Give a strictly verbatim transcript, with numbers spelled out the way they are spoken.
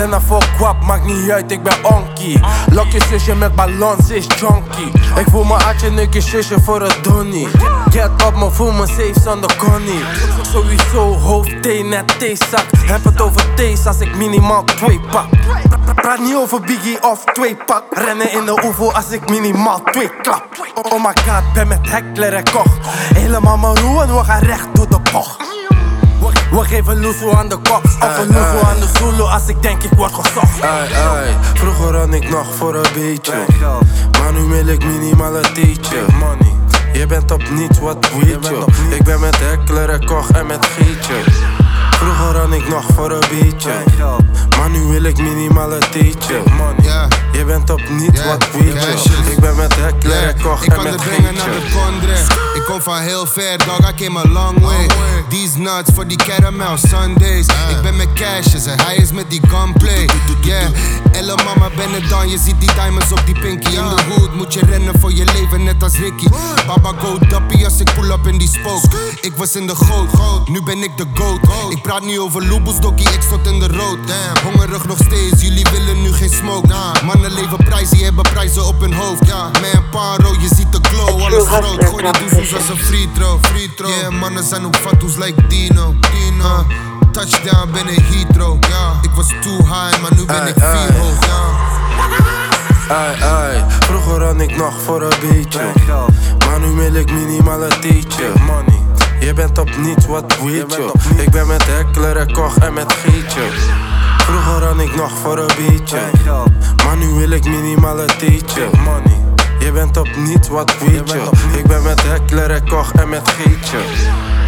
ben een fuck wap, maakt niet uit, ik ben onkie. Lok je zusje met ballon, ze is chonky. Ik voel me atje, neuk je zusje voor een donnie. Get op me, voel me safe zonder connie. Sowieso hoofd thee, net theezak. Heb het over thees als ik minimaal twee pak. Praat niet over Biggie of twee pak. Rennen in de oevo als ik minimaal twee klap. Oh my god, ben met Heckler en Koch. Helemaal maroe en we gaan recht door de bocht. We geven loesoe aan de kop of een loesoe aan de Zulu als ik denk ik word gezocht. Ai, ai, vroeger had ik nog voor een beetje, maar nu wil ik minimaal een theetje. Je bent op niets, wat weet je? Ik ben met Heckler en Koch en met Gietje. Vroeger had ik nog voor een beetje, maar nu wil ik minimaal een theetje. Je bent op niets, wat weet je? Ik ben met Heckler en Koch en met Gietje. Ik kom van heel ver, dog, I came a long way. These nuts voor die caramel Sundays. Ik ben met Cashes en hij is met die gunplay. Yeah, Elle mama ben het dan, je ziet die diamonds op die pinky. In de hood moet je rennen voor je leven, net als Ricky. Baba go dappie als ik pull up in die spook. Ik was in de goot, nu ben ik de goat. Ik praat niet over loeboes, dokkie, ik stond in de rood. Hongerig nog steeds, jullie willen nu geen smoke. Mannen leven prijzen, die hebben prijzen op hun hoofd. Man, paro, je ziet de glow, alles groot. Gooi de doezoes als een free throw. Yeah, mannen zijn op fatsoes like Dino. Dino. Touchdown, ben een Heathrow. Ik was too high, maar nu ben ik vier hoog. Ai, ai, vroeger had ik nog voor een beetje, maar nu wil ik minimaal een theetje. Je bent op niets, wat weet je? Ik ben met Heckler en Koch en met Gietje. Vroeger had ik nog voor een beetje, maar nu wil ik minimaal een theetje. Je bent op niets, wat weet je? Ik ben met Heckler en Koch en met Gietje.